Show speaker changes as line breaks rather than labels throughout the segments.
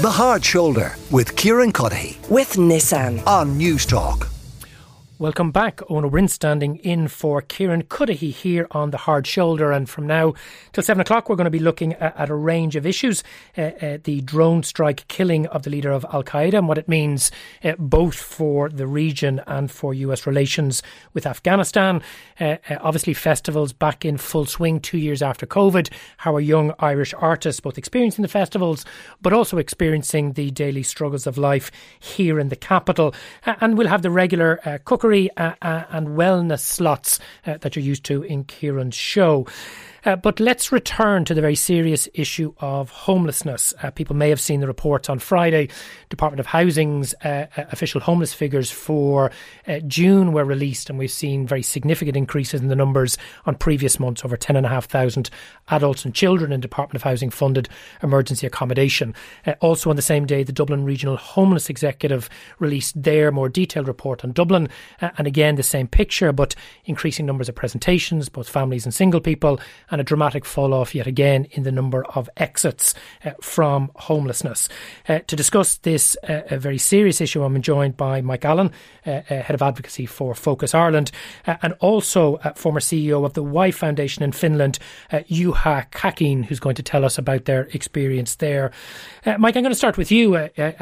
The Hard Shoulder with Kieran Cuddihy
with Nissan
on News Talk.
Welcome back. Ona Bryn standing in for Kieran Cuddihy here on The Hard Shoulder. And from now till 7 o'clock, we're going to be looking at a range of issues. The drone strike killing of the leader of Al-Qaeda and what it means both for the region and for US relations with Afghanistan. Obviously, festivals back in full swing 2 years after COVID. How are young Irish artists both experiencing the festivals but also experiencing the daily struggles of life here in the capital? And we'll have the regular cookery and wellness slots that you're used to in Kieran's show. But let's return to the very serious issue of homelessness. People may have seen the reports on Friday. Department of Housing's official homeless figures for June were released, and we've seen very significant increases in the numbers on previous months. Over 10,500 adults and children in Department of Housing funded emergency accommodation. Also on the same day, the Dublin Regional Homeless Executive released their more detailed report on Dublin. And again, the same picture, but increasing numbers of presentations, both families and single people, and a dramatic fall off yet again in the number of exits from homelessness. To discuss this very serious issue, I'm joined by Mike Allen, Head of Advocacy for Focus Ireland, and also former CEO of the Y Foundation in Finland, Juha Käkin, who's going to tell us about their experience there. Mike, I'm going to start with you.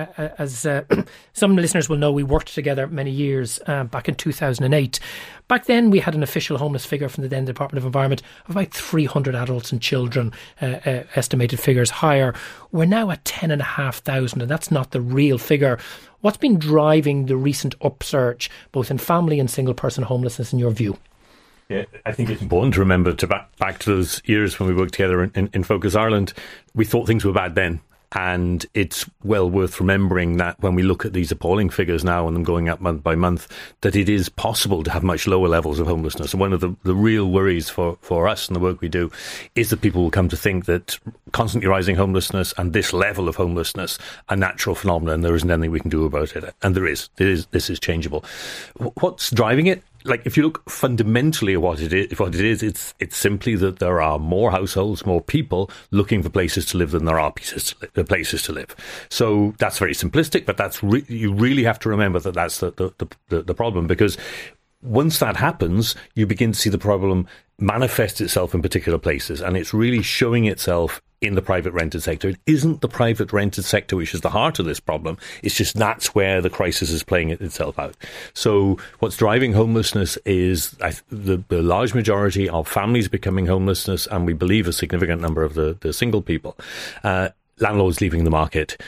As some listeners will know, we worked together many years back in 2008. Back then, we had an official homeless figure from the then Department of Environment of about 300 adults and children, estimated figures higher. We're now at 10,500, and that's not the real figure. What's been driving the recent upsurge, both in family and single-person homelessness, in your view?
Yeah, I think it's important to remember back to those years when we worked together in Focus Ireland. We thought things were bad then. And it's well worth remembering that when we look at these appalling figures now and them going up month by month, that it is possible to have much lower levels of homelessness. And one of the real worries for us and the work we do is that people will come to think that constantly rising homelessness and this level of homelessness are natural phenomena and there isn't anything we can do about it. And there is. This is changeable. What's driving it? Like, if you look fundamentally at what it is, it's simply that there are more households, more people looking for places to live than there are places to live. So that's very simplistic, but that's you really have to remember that that's the problem, because once that happens, you begin to see the problem manifest itself in particular places, and it's really showing itself in the private rented sector. It isn't the private rented sector which is the heart of this problem. It's just that's where the crisis is playing itself out. So what's driving homelessness is the large majority of families becoming homelessness, and we believe a significant number of the single people. Landlords leaving the market.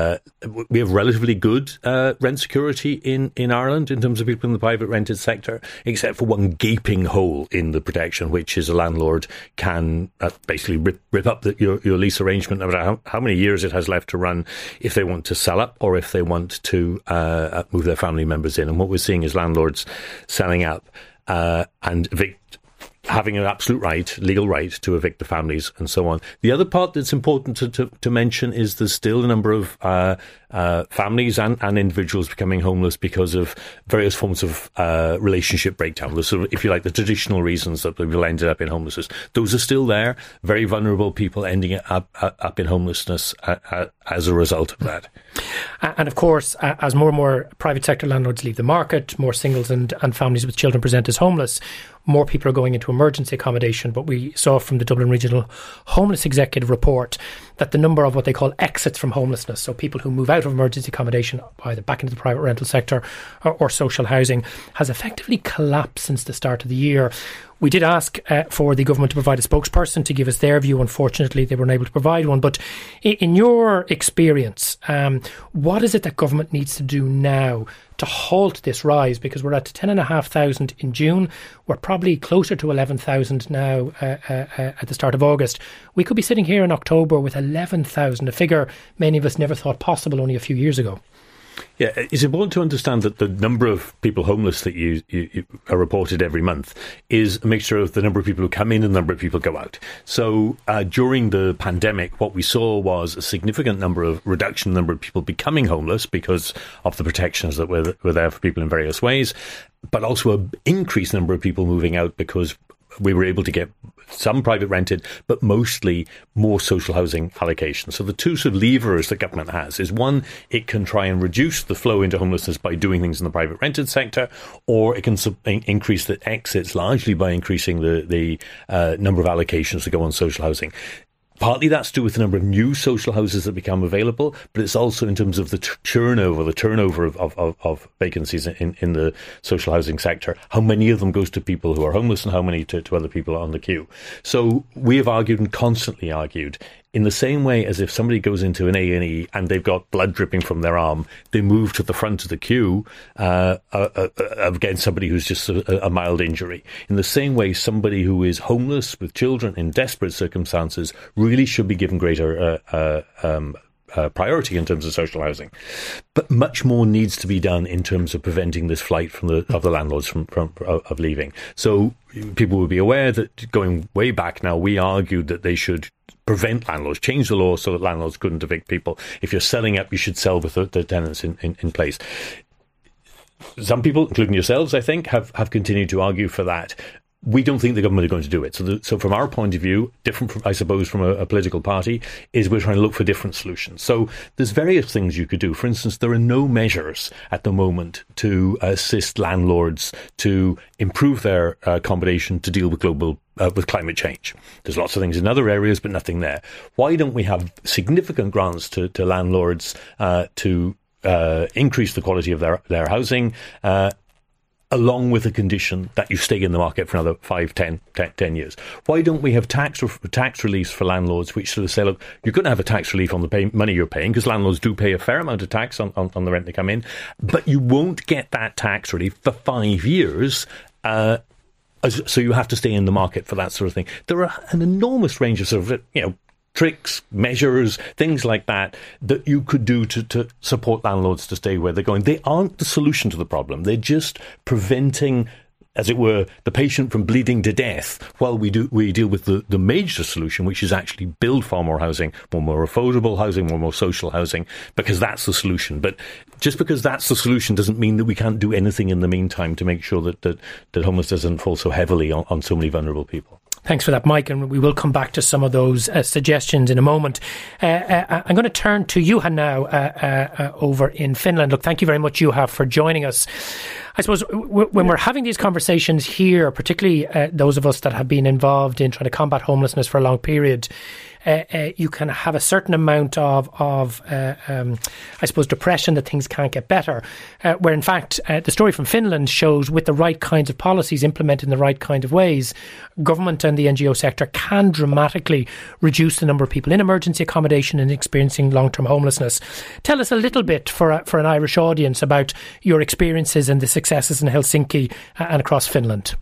We have relatively good rent security in Ireland in terms of people in the private rented sector, except for one gaping hole in the protection, which is a landlord can basically rip up your lease arrangement about how many years it has left to run if they want to sell up or if they want to move their family members in. And what we're seeing is landlords selling up and having an absolute right, legal right, to evict the families and so on. The other part that's important to mention is there's still a number of families and individuals becoming homeless because of various forms of relationship breakdown. The sort of, if you like, the traditional reasons that people ended up in homelessness. Those are still there. Very vulnerable people ending up in homelessness as a result of that.
And of course, as more and more private sector landlords leave the market, more singles and families with children present as homeless, more people are going into emergency accommodation. But we saw from the Dublin Regional Homeless Executive report that the number of what they call exits from homelessness, so people who move out of emergency accommodation either back into the private rental sector or social housing, has effectively collapsed since the start of the year. We did ask for the government to provide a spokesperson to give us their view. Unfortunately, they weren't able to provide one. But in your experience, what is it that government needs to do now to halt this rise? Because we're at 10,500 in June. We're probably closer to 11,000 now at the start of August. We could be sitting here in October with 11,000, a figure many of us never thought possible only a few years ago.
Yeah, it's important to understand that the number of people homeless that you are reported every month is a mixture of the number of people who come in and the number of people who go out. So during the pandemic, what we saw was a significant reduction in the number of people becoming homeless because of the protections that were there for people in various ways, but also an increased number of people moving out because we were able to get some private rented, but mostly more social housing allocation. So the two sort of levers that government has is, one, it can try and reduce the flow into homelessness by doing things in the private rented sector, or it can increase the exits largely by increasing the number of allocations that go on social housing. Partly that's to do with the number of new social houses that become available, but it's also in terms of the turnover of vacancies in the social housing sector. How many of them goes to people who are homeless and how many to other people on the queue? So we have argued and constantly argued, in the same way as if somebody goes into an A&E and they've got blood dripping from their arm, they move to the front of the queue against somebody who's just a mild injury. In the same way, somebody who is homeless with children in desperate circumstances really should be given greater priority in terms of social housing. But much more needs to be done in terms of preventing this flight of the landlords from leaving. So people will be aware that going way back now, we argued that they should prevent landlords, change the law so that landlords couldn't evict people. If you're selling up, you should sell with the tenants in place. Some people, including yourselves, I think, have continued to argue for that. We don't think the government are going to do it. So from our point of view, different from, I suppose, from a political party, is we're trying to look for different solutions. So there's various things you could do. For instance, there are no measures at the moment to assist landlords to improve their accommodation to deal with with climate change. There's lots of things in other areas, but nothing there. Why don't we have significant grants to landlords to increase the quality of their housing, along with the condition that you stay in the market for another 5, 10 years? Why don't we have tax reliefs for landlords, which sort of say, look, you're going to have a tax relief on the money you're paying, because landlords do pay a fair amount of tax on the rent they come in, but you won't get that tax relief for 5 years, so you have to stay in the market for that sort of thing. There are an enormous range of sort of, tricks, measures, things like that you could do to support landlords to stay where they're going. They aren't the solution to the problem. They're just preventing, as it were, the patient from bleeding to death while we deal with the major solution, which is actually build far more housing, more affordable housing, more social housing, because that's the solution. But just because that's the solution doesn't mean that we can't do anything in the meantime to make sure that homelessness doesn't fall so heavily on so many vulnerable people.
Thanks for that, Mike, and we will come back to some of those suggestions in a moment. I'm going to turn to Juha now over in Finland. Look, thank you very much, Juha, for joining us. I suppose when we're having these conversations here, particularly those of us that have been involved in trying to combat homelessness for a long period, you can have a certain amount of I suppose, depression that things can't get better. Where in fact, the story from Finland shows with the right kinds of policies implemented in the right kind of ways, government and the NGO sector can dramatically reduce the number of people in emergency accommodation and experiencing long-term homelessness. Tell us a little bit for an Irish audience about your experiences and the successes in Helsinki and across Finland.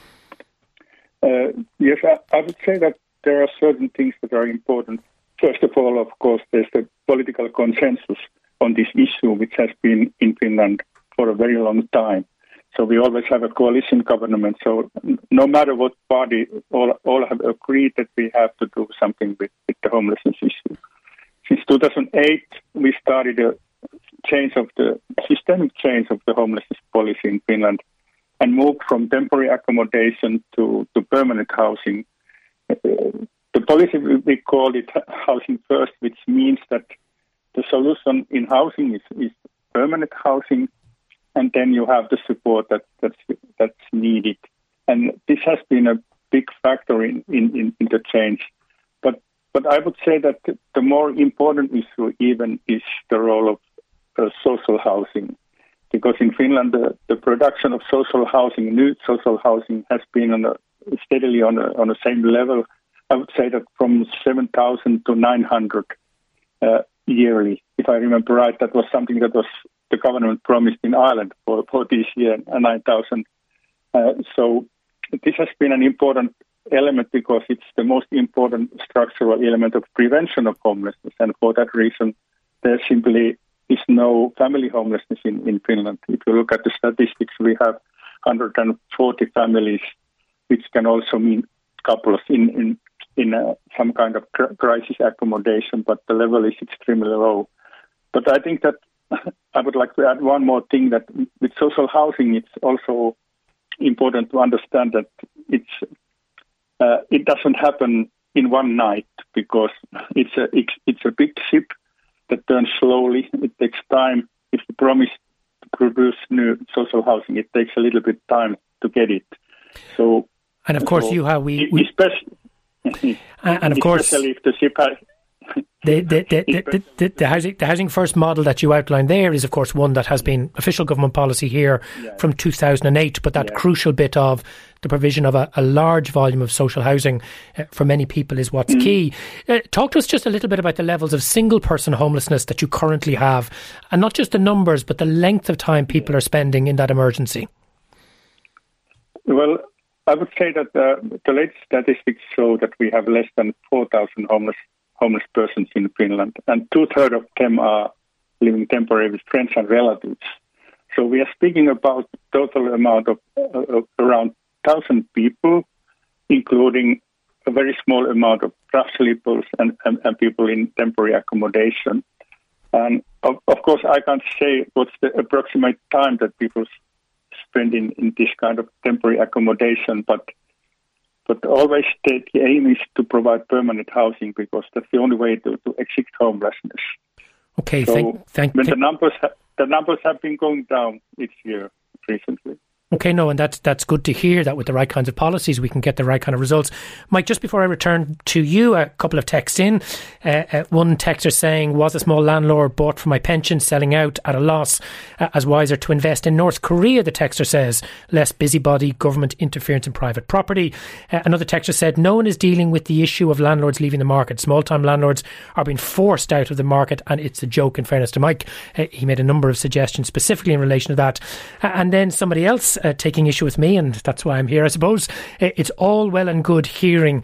Yes, I would say that there are certain things that are important. First of all, of course, there's the political consensus on this issue, which has been in Finland for a very long time. So we always have a coalition government. So no matter what party, all have agreed that we have to do something with the homelessness issue. Since 2008, we started a systemic change of the homelessness policy in Finland and moved from temporary accommodation to permanent housing. The policy, we call it housing first, which means that the solution in housing is permanent housing, and then you have the support that's needed. And this has been a big factor in the change. But I would say that the more important issue even is the role of social housing, because in Finland the production of social housing, new social housing, has been steadily on the same level. I would say that from 7,000 to 900 yearly. If I remember right, that was something that was the government promised in Ireland for this year, 9,000. So this has been an important element because it's the most important structural element of prevention of homelessness. And for that reason, there simply is no family homelessness in Finland. If you look at the statistics, we have 140 families, which can also mean couples in some kind of crisis accommodation, but the level is extremely low. But I think that I would like to add one more thing, that with social housing, it's also important to understand that it's it doesn't happen in one night because it's a big ship that turns slowly. It takes time. If you promise to produce new social housing, it takes a little bit time to get it. So,
and of course,
especially if the ship has.
The Housing First model that you outlined there is, of course, one that has been official government policy here from 2008, but that crucial bit of the provision of a large volume of social housing for many people is what's key. Talk to us just a little bit about the levels of single-person homelessness that you currently have, and not just the numbers, but the length of time people are spending in that emergency.
Well, I would say that the latest statistics show that we have less than 4,000 homeless persons in Finland, and 2/3 of them are living temporarily with friends and relatives. So we are speaking about total amount of around 1,000 people, including a very small amount of rough sleepers and people in temporary accommodation. And of course, I can't say what's the approximate time that people spend in this kind of temporary accommodation, but always the aim is to provide permanent housing because that's the only way to exit homelessness.
Okay,
so the numbers have been going down each year recently.
Okay, no, and that's good to hear that with the right kinds of policies we can get the right kind of results. Mike, just before I return to you, a couple of texts in. One texter saying, was a small landlord bought for my pension, selling out at a loss, as wiser to invest in North Korea, the texter says. Less busybody, government interference in private property. Another texter said, no one is dealing with the issue of landlords leaving the market. Small-time landlords are being forced out of the market, and it's a joke, in fairness to Mike. He made a number of suggestions specifically in relation to that. And then somebody else taking issue with me, and that's why I'm here, I suppose. It's all well and good hearing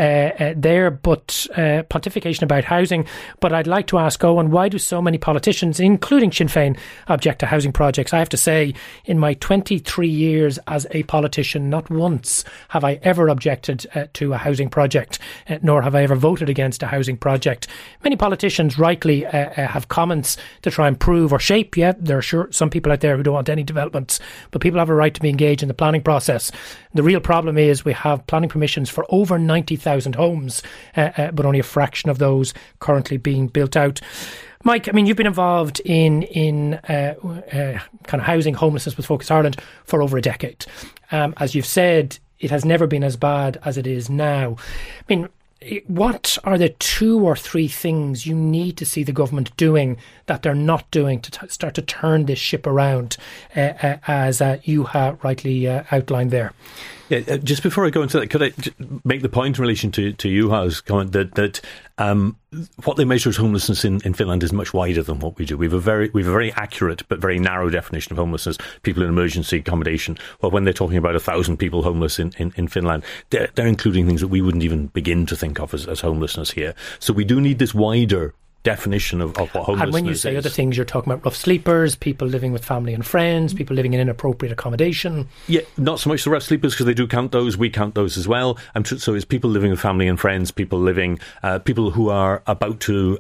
but pontification about housing. But I'd like to ask Owen, why do so many politicians, including Sinn Féin, object to housing projects? I have to say, in my 23 years as a politician, not once have I ever objected to a housing project, nor have I ever voted against a housing project. Many politicians rightly have comments to try and prove or shape. Yeah, there are sure some people out there who don't want any developments, but people have a right to be engaged in the planning process. The real problem is we have planning permissions for over 90,000 homes, but only a fraction of those currently being built out. Mike, I mean, you've been involved in kind of housing homelessness with Focus Ireland for over a decade. As you've said, it has never been as bad as it is now. I mean, what are the 2 or 3 things you need to see the government doing that they're not doing to start to turn this ship around, as you have rightly outlined there?
Yeah, just before I go into that, could I make the point in relation to Juha's comment that what they measure as homelessness in Finland is much wider than what we do. We have a very accurate but very narrow definition of homelessness. People in emergency accommodation. Well, when they're talking about 1,000 people homeless in Finland, they're including things that we wouldn't even begin to think of as homelessness here. So we do need this wider definition of what homelessness is.
And when you say other things, you're talking about rough sleepers, people living with family and friends, people living in inappropriate accommodation. Yeah,
not so much the rough sleepers, because they do count those. We count those as well. So it's people living with family and friends, people who are about to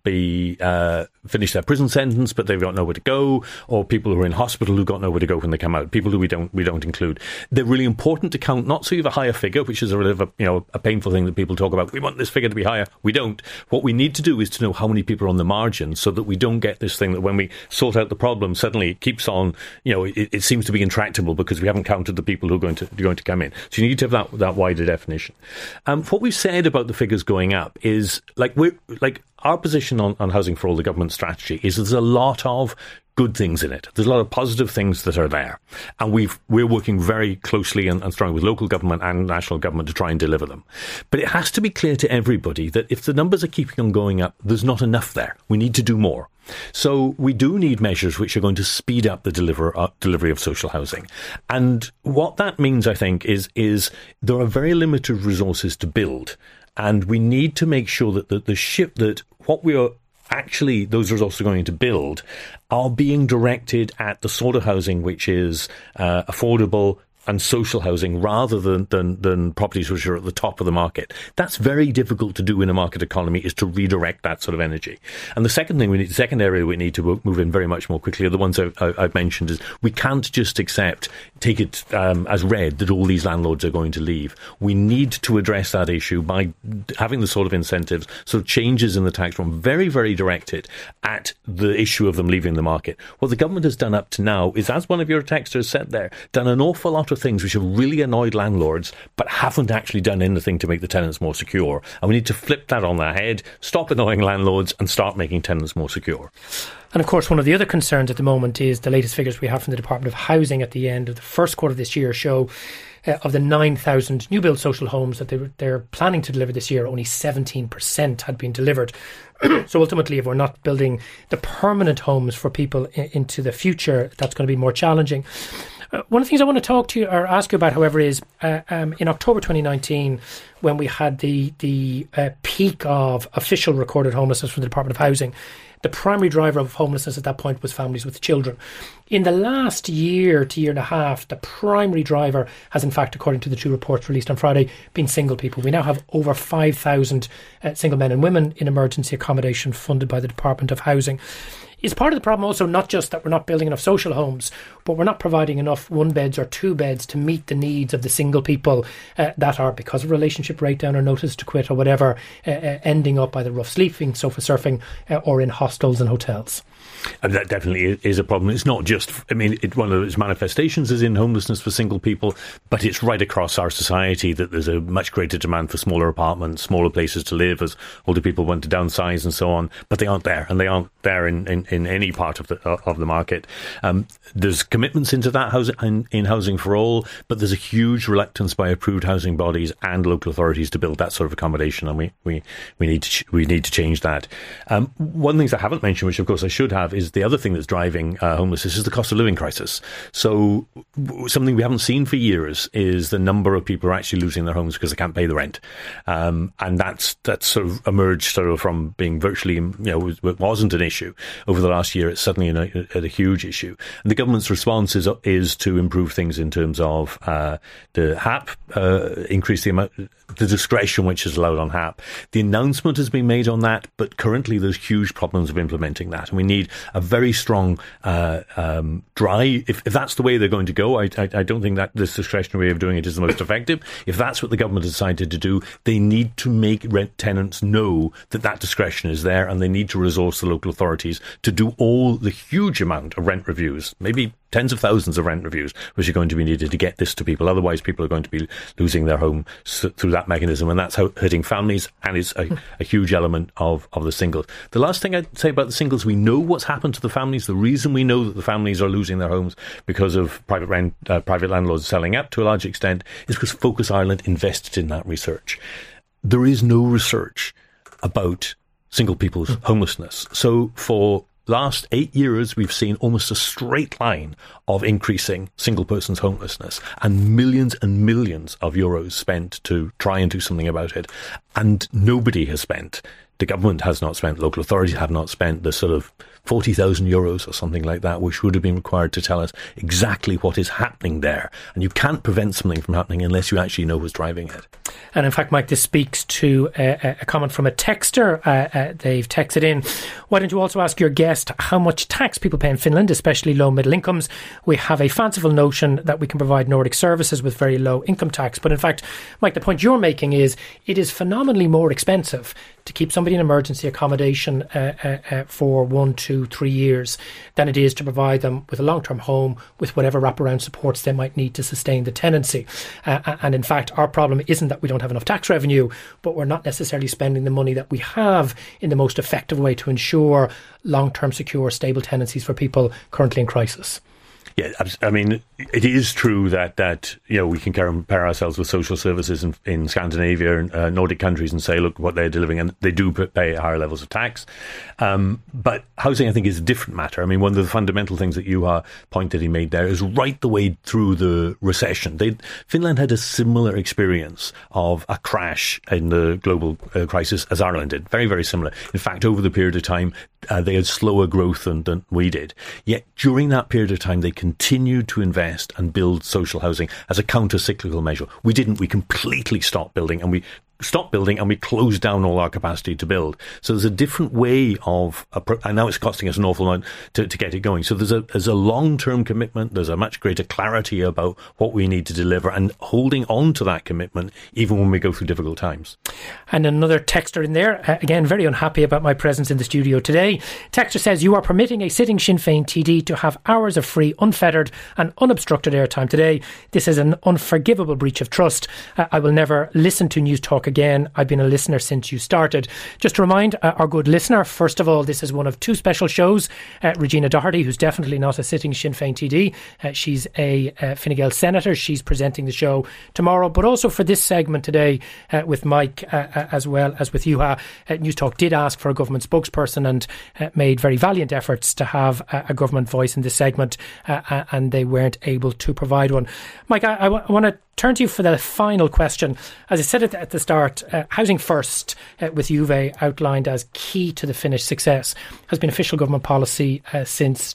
finish their prison sentence, but they don't know where to go, or people who are in hospital who don't know where to go when they come out. People who we don't include. They're really important to count, not so you have a higher figure, which is a painful thing that people talk about. We want this figure to be higher. We don't. What we need to do is to know how many people are on the margin, so that we don't get this thing that when we sort out the problem, suddenly it keeps on. It seems to be intractable because we haven't counted the people who are going to come in. So you need to have that wider definition. What we've said about the figures going up is our position on Housing for All, the government strategy, is there's a lot of good things in it. There's a lot of positive things that are there. And we're working very closely and strongly with local government and national government to try and deliver them. But it has to be clear to everybody that if the numbers are keeping on going up, there's not enough there. We need to do more. So we do need measures which are going to speed up the delivery of social housing. And what that means, I think, is there are very limited resources to build. And we need to make sure that those resources are going to build are being directed at the sort of housing which is affordable, and social housing rather than properties which are at the top of the market. That's very difficult to do in a market economy, is to redirect that sort of energy. And the second area we need to move in very much more quickly are the ones I've mentioned. Is we can't just take it as read that all these landlords are going to leave. We need to address that issue by having the sort of incentives, sort of changes in the tax reform, very, very directed at the issue of them leaving the market. What the government has done up to now is, as one of your texters said there, done an awful lot of things which have really annoyed landlords, but haven't actually done anything to make the tenants more secure. And we need to flip that on their head, stop annoying landlords and start making tenants more secure.
And of course, one of the other concerns at the moment is the latest figures we have from the Department of Housing at the end of the first quarter of this year show of the 9,000 new build social homes that they're planning to deliver this year, only 17% had been delivered. So ultimately, if we're not building the permanent homes for people into the future, that's going to be more challenging. One of the things I want to talk to you or ask you about, however, is in October 2019, when we had the peak of official recorded homelessness from the Department of Housing, the primary driver of homelessness at that point was families with children. In the last year to year and a half, the primary driver has, in fact, according to the two reports released on Friday, been single people. We now have over 5,000 single men and women in emergency accommodation funded by the Department of Housing. Is part of the problem also not just that we're not building enough social homes, but we're not providing enough one beds or two beds to meet the needs of the single people that are, because of relationship breakdown or notice to quit or whatever, ending up either rough sleeping, sofa surfing, or in hostels and hotels?
And that definitely is a problem. It's not just, one of its manifestations is in homelessness for single people, but it's right across our society that there's a much greater demand for smaller apartments, smaller places to live as older people want to downsize and so on, but they aren't there, and they aren't there in any part of the market. There's commitments into that in Housing for All, but there's a huge reluctance by approved housing bodies and local authorities to build that sort of accommodation, and we need to change that. One of the things I haven't mentioned, which of course I should have, is the other thing that's driving homelessness is the cost of living crisis. So something we haven't seen for years is the number of people who are actually losing their homes because they can't pay the rent. And that's sort of emerged from being virtually, it wasn't an issue over the last year. It's suddenly a huge issue. And the government's response is to improve things in terms of the HAP, increase the amount, the discretion which is allowed on HAP. The announcement has been made on that, but currently there's huge problems of implementing that. And we need a very strong drive. If that's the way they're going to go, I don't think that this discretionary way of doing it is the most effective. If that's what the government decided to do, they need to make rent tenants know that discretion is there, and they need to resource the local authorities to do all the huge amount of rent reviews, maybe tens of thousands of rent reviews, which are going to be needed to get this to people. Otherwise, people are going to be losing their home through that mechanism, and that's hurting families, and it's a huge element of the singles. The last thing I'd say about the singles, we know what's happened to the families. The reason we know that the families are losing their homes because of private landlords selling up to a large extent is because Focus Ireland invested in that research. There is no research about single people's homelessness. So for last 8 years, we've seen almost a straight line of increasing single person's homelessness, and millions of euros spent to try and do something about it. And nobody has spent. The government has not spent, local authorities have not spent the sort of 40,000 euros or something like that, which would have been required to tell us exactly what is happening there. And you can't prevent something from happening unless you actually know what's driving it.
And in fact, Mike, this speaks to a comment from a texter. They've texted in, why don't you also ask your guest how much tax people pay in Finland, especially low middle incomes? We have a fanciful notion that we can provide Nordic services with very low income tax. But in fact, Mike, the point you're making is it is phenomenally more expensive to keep somebody in emergency accommodation for 1, 2, 3 years than it is to provide them with a long-term home with whatever wraparound supports they might need to sustain the tenancy. And in fact, our problem isn't that we don't have enough tax revenue, but we're not necessarily spending the money that we have in the most effective way to ensure long-term, secure, stable tenancies for people currently in crisis.
Yeah, I mean, it is true that we can compare ourselves with social services in Scandinavia and Nordic countries and say, look, what they're delivering, and they do pay higher levels of tax. But housing, I think, is a different matter. I mean, one of the fundamental things that Juha pointed he made there is right the way through the recession. Finland had a similar experience of a crash in the global crisis as Ireland did. Very, very similar. In fact, over the period of time, they had slower growth than we did. Yet during that period of time, they continued to invest and build social housing as a counter-cyclical measure. We didn't. We completely stopped building, and we closed down all our capacity to build. So there's a different way of, and now it's costing us an awful lot to get it going. So there's a long-term commitment. There's a much greater clarity about what we need to deliver, and holding on to that commitment even when we go through difficult times.
And another texter in there, again, very unhappy about my presence in the studio today. Texter says, you are permitting a sitting Sinn Féin TD to have hours of free, unfettered and unobstructed airtime today. This is an unforgivable breach of trust. I will never listen to News Talk again. I've been a listener since you started. Just to remind our good listener, first of all, this is one of two special shows. Regina Doherty, who's definitely not a sitting Sinn Féin TD, she's a Fine Gael senator. She's presenting the show tomorrow, but also for this segment today with Mike as well as with you. News Talk did ask for a government spokesperson and made very valiant efforts to have a government voice in this segment, and they weren't able to provide one. Mike, I want to turn to you for the final question. As I said at the start, Housing First, with Juve outlined as key to the Finnish success, has been official government policy since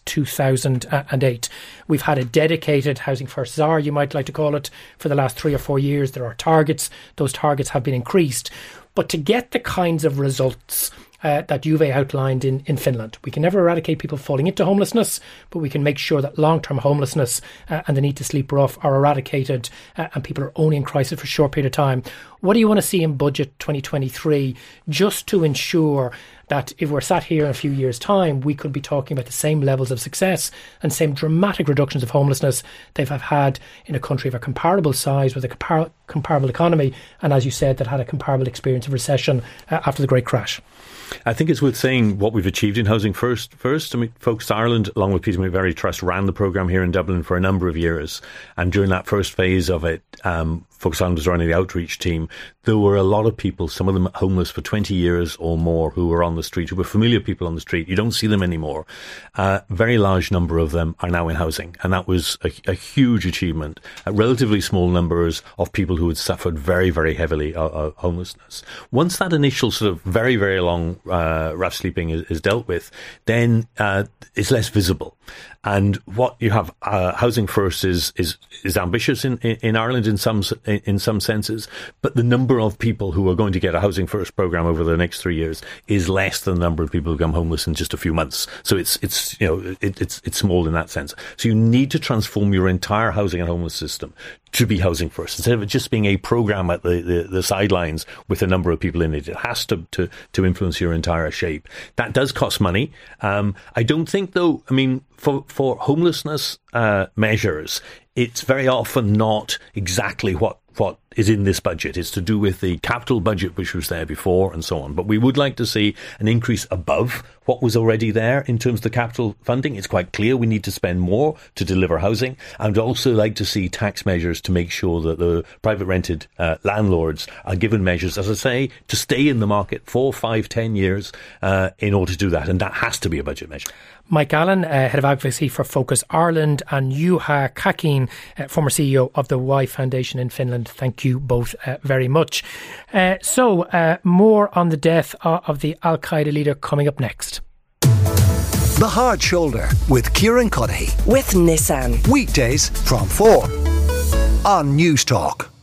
2008. We've had a dedicated Housing First czar, you might like to call it, for the last 3 or 4 years. There are targets. Those targets have been increased. But to get the kinds of results that Juve outlined in Finland, we can never eradicate people falling into homelessness, but we can make sure that long-term homelessness and the need to sleep rough are eradicated, and people are only in crisis for a short period of time. What do you want to see in Budget 2023 just to ensure that if we're sat here in a few years' time, we could be talking about the same levels of success and same dramatic reductions of homelessness they've had in a country of a comparable size with a comparable economy, and as you said, that had a comparable experience of recession after the Great Crash?
I think it's worth saying what we've achieved in Housing First. I mean, Focus Ireland, along with Peter McVerry Trust, ran the programme here in Dublin for a number of years. And during that first phase of it, Focus Ireland was running the outreach team. There were a lot of people, some of them homeless for 20 years or more, who were on the street, who were familiar people on the street. You don't see them anymore. Very large number of them are now in housing. And that was a huge achievement. Relatively small numbers of people who had suffered very, very heavily of homelessness. Once that initial sort of very, very long rough sleeping is dealt with, then it's less visible. And what you have, Housing First is ambitious in Ireland in some senses, but the number of people who are going to get a Housing First programme over the next 3 years is less than the number of people who become homeless in just a few months. So it's small in that sense. So you need to transform your entire housing and homeless system to be Housing First, instead of it just being a programme at the sidelines with a number of people in it. It has to influence your entire shape. That does cost money. I don't think, though, I mean, for homelessness measures, it's very often not exactly what is in this budget. It's to do with the capital budget which was there before and so on. But we would like to see an increase above what was already there in terms of the capital funding. It's quite clear we need to spend more to deliver housing. And also like to see tax measures to make sure that the private rented landlords are given measures, as I say, to stay in the market 4, 5, 10 years in order to do that. And that has to be a budget measure.
Mike Allen, Head of Advocacy for Focus Ireland, and Juha Kakin, former CEO of the Y Foundation in Finland. Thank you both very much. So more on the death of the Al-Qaeda leader coming up next.
The Hard Shoulder with Kieran Cuddihy.
With Nissan.
Weekdays from 4 on News Talk.